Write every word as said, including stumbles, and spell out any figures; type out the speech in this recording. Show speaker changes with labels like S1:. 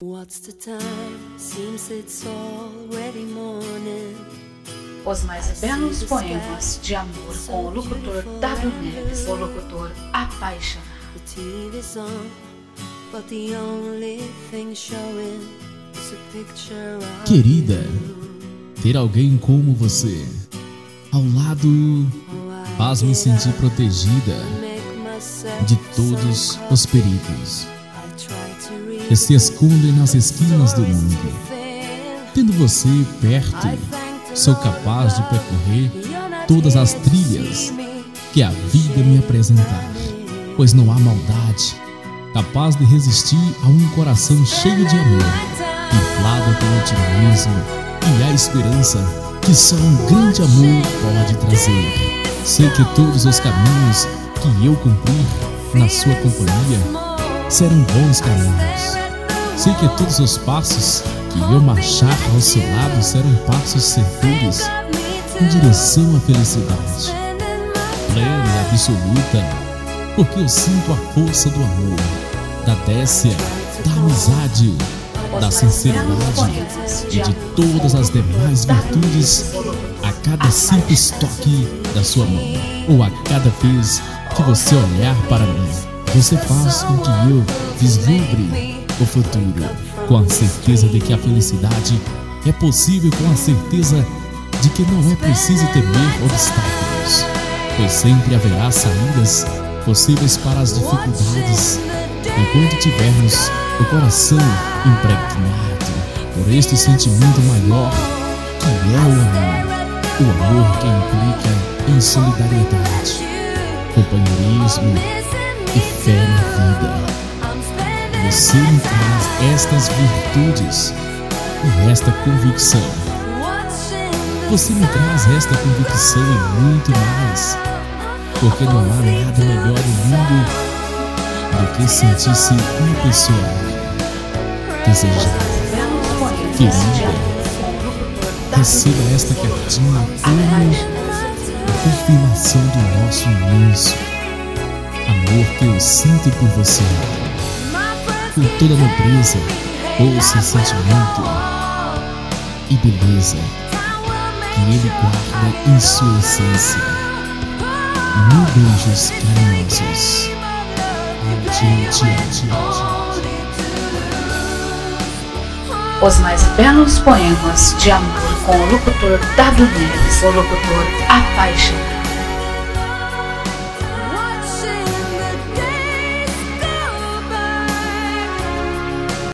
S1: Os mais belos poemas de amor com o locutor W Neves, o locutor apaixonado.
S2: Querida, ter alguém como você ao lado faz-me sentir protegida de todos os perigos que se escondem nas esquinas do mundo. Tendo você perto, sou capaz de percorrer todas as trilhas que a vida me apresentar, pois não há maldade capaz de resistir a um coração cheio de amor, inflado com otimismo e a esperança que só um grande amor pode trazer. Sei que todos os caminhos que eu cumprir na sua companhia serão bons caminhos. Sei que todos os passos que eu marchar ao seu lado serão passos certeiros em direção à felicidade plena e absoluta, porque eu sinto a força do amor, da décia, da amizade, da sinceridade e de todas as demais virtudes a cada simples toque da sua mão, ou a cada vez que você olhar para mim. Você faz com que eu vislumbre o futuro, com a certeza de que a felicidade é possível, com a certeza de que não é preciso temer obstáculos, pois sempre haverá saídas possíveis para as dificuldades, enquanto tivermos o coração impregnado por este sentimento maior que é o amor, o amor que implica em solidariedade, companheirismo e fé na vida. Você me traz estas virtudes e esta convicção. Você me traz esta convicção e muito mais, porque não há nada melhor no mundo do que sentir-se uma pessoa desejada. Querida, receba esta cartinha como a confirmação do nosso imenso amor que eu sinto por você. Com toda a nobreza, ouça esse sentimento e beleza que ele guarda em sua essência. Mil beijos carinhosos. Te, te, te, te.
S1: Os mais belos poemas de amor com o locutor W Neves, o locutor apaixonado.